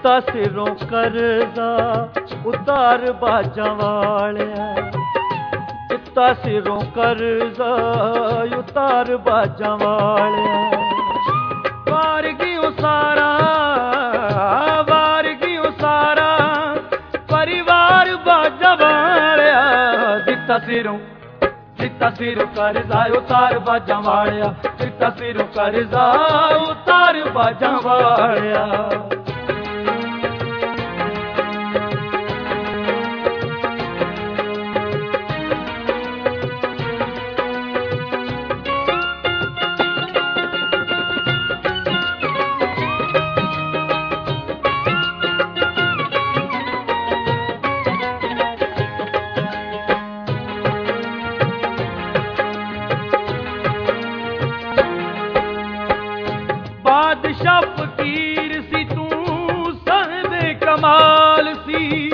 ਦਿੱਤਾ ਸਿਰੋਂ ਕਰਜ਼ਾ ਉਤਾਰ ਬਾਜਾਂ ਵਾਲਿਆ, ਦਿੱਤਾ ਸਿਰੋਂ ਕਰਜ਼ਾ ਉਤਾਰ ਬਾਜਾਂ ਵਾਲਿਆ। ਵਾਰ ਗਿਓ ਸਾਰਾ, ਵਾਰ ਗਿਓ ਸਾਰਾ ਪਰਿਵਾਰ ਬਾਜਾਂ ਵਾਲਿਆ। ਦਿੱਤਾ ਸਿਰੋਂ ਕਰਜ਼ਾ ਉਤਾਰ ਬਾਜਾਂ ਵਾਲਿਆ, ਦਿੱਤਾ ਸਿਰੋਂ ਕਰਜ਼ਾ ਉਤਾਰ ਬਾਜਾਂ ਵਾਲਿਆ। ਬਾਦਸ਼ਾਹ ਫਕੀਰ ਸੀ ਤੂੰ ਸਾਹਿਬੇ ਕਮਾਲ ਸੀ,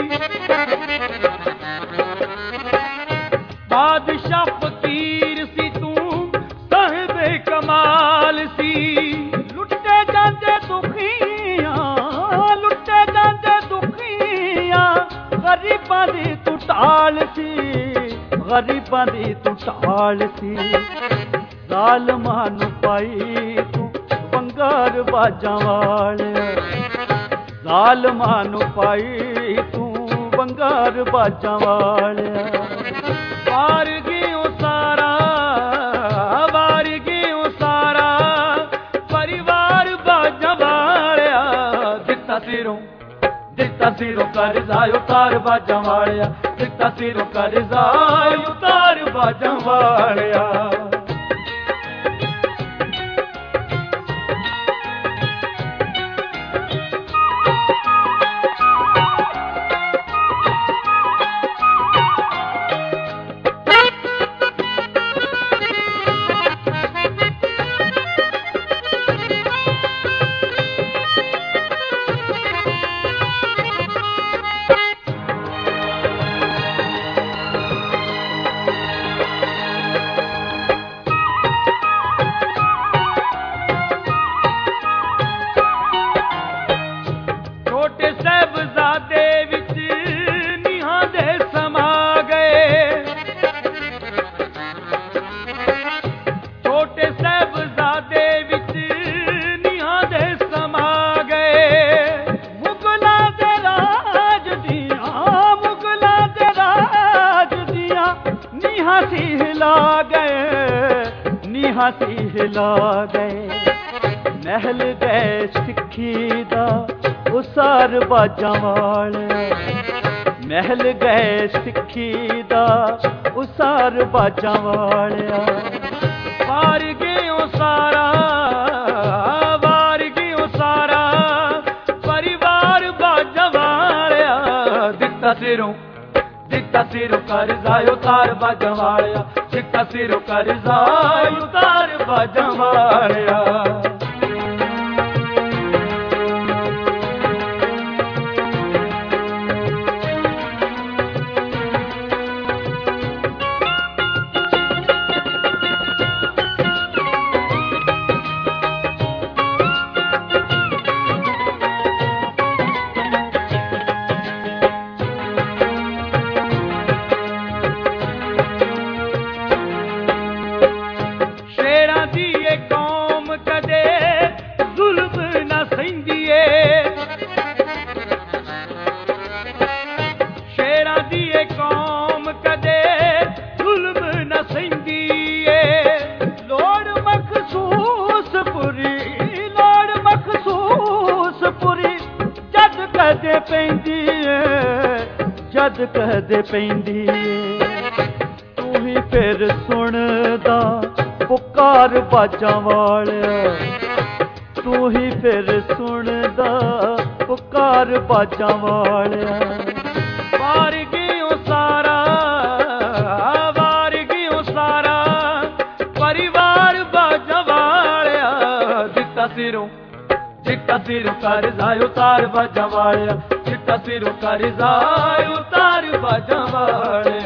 ਬਾਦਸ਼ਾਹ ਫਕੀਰ ਸੀ ਤੂੰ ਸਾਹਿਬੇ ਕਮਾਲ ਸੀ। ਲੁੱਟੇ ਜਾਂਦੇ ਦੁਖੀਆਂ, ਲੁੱਟੇ ਜਾਂਦੇ ਦੁਖੀਆਂ, ਗਰੀਬਾਂ ਦੀ ਤੂੰ ਢਾਲ ਸੀ, ਗਰੀਬਾਂ ਦੀ ਤੂੰ ਢਾਲ ਸੀ। ਜ਼ਾਲਮਾਂ ਨੂੰ ਪਾਈ ਤੂੰ ਬੰਗਾਰ ਬਾਜਾਂ ਵਾਲਿਆ, ਜ਼ਾਲਮਾਂ ਨੂੰ ਪਾਈ ਤੂੰ ਬੰਗਾਰ ਬਾਜਾਂ ਵਾਲਿਆ। ਵਾਰ ਗਿਓ ਸਾਰਾ, ਵਾਰ ਗਿਓ ਸਾਰਾ ਪਰਿਵਾਰ ਬਾਜਾਂ ਵਾਲਿਆ। ਦਿੱਤਾ ਸਿਰੋਂ ਕਰਜ਼ਾ ਉਤਾਰ ਬਾਜਾਂ ਵਾਲਿਆ, ਦਿੱਤਾ ਸਿਰੋਂ ਕਰਜ਼ਾ ਉਤਾਰ ਬਾਜਾਂ ਵਾਲਿਆ। ਛੋਟੇ ਸਾਹਿਬਜ਼ਾਦੇ ਵਿੱਚ ਨੀਹਾਂ ਦੇ ਸਮਾ ਗਏ, ਛੋਟੇ ਸਾਹਿਬਜ਼ਾਦੇ ਵਿੱਚ ਨੀਹਾਂ ਦੇ ਸਮਾ ਗਏ। ਮੁਗਲਾਂ ਦੇ ਰਾਜ ਦੀਆਂ, ਮੁਗਲਾਂ ਦੇ ਰਾਜ ਦੀਆਂ ਨੀਹਾਂ ਸੀ ਹਿਲਾ ਗਏ, ਨੀਹਾਂ ਸੀ ਹਿਲਾ ਗਏ। ਮਹਿਲ ਗਏ ਸਿੱਖੀ ਦਾ ਉਸਾਰ ਬਾਜਾਂ ਵਾਲਿਆ, ਮਹਿਲ ਗਏ ਸਿੱਖੀ ਦਾ ਉਸਾਰ ਬਾਜਾਂ ਵਾਲਿਆ। ਵਾਰ ਗਿਓ ਸਾਰਾ, ਵਾਰ ਗਿਓ ਸਾਰਾ ਪਰਿਵਾਰ ਬਾਜਾਂ ਵਾਲਿਆ। ਦਿੱਤਾ ਸਿਰੋਂ ਕਰਜ਼ਾ ਉਤਾਰ ਬਾਜਾਂ ਵਾਲਿਆ, ਦਿੱਤਾ ਸਿਰੋਂ ਕਰਜ਼ਾ ਉਤਾਰ ਬਾਜਾਂ ਵਾਲਿਆ। ਸ਼ੇਰਾਂ ਦੀ ਇਹ ਕੌਮ ਕਦੇ ਜ਼ੁਲਮ ਨਾ ਸਹਿੰਦੀ ਏ, ਸ਼ੇਰਾਂ ਦੀ ਇਹ ਕੌਮ ਕਦੇ ਜ਼ੁਲਮ ਨਾ ਸਹਿੰਦੀ ਏ। ਲੋੜ ਮਖਸੂਸ ਪੂਰੀ, ਲੋੜ ਮਖਸੂਸ ਪੂਰੀ ਜਦ ਕਦੇ ਪੈਂਦੀ ਏ, ਜਦ ਕਦੇ ਪੈਂਦੀ ਏ। ਤੂੰ ਹੀ ਫਿਰ ਸੁਣਦਾ ਪੁਕਾਰ ਬਾਜਾਂ ਵਾਲਿਆ, ਤੂੰ ਹੀ ਫਿਰ ਸੁਣਦਾ ਪੁਕਾਰ ਬਾਜਾਂ ਵਾਲਿਆ। ਵਾਰ ਗਿਓ ਸਾਰਾ, ਵਾਰ ਗਿਓ ਸਾਰਾ ਪਰਿਵਾਰ ਬਾਜਾਂ ਵਾਲਿਆ। ਦਿੱਤਾ ਸਿਰੋਂ ਕਰਜ਼ਾ ਉਤਾਰ ਬਾਜਾਂ ਵਾਲਿਆ, ਦਿੱਤਾ ਸਿਰੋਂ ਕਰਜ਼ਾ ਉਤਾਰ ਬਾਜਾਂ ਵਾਲਿਆ।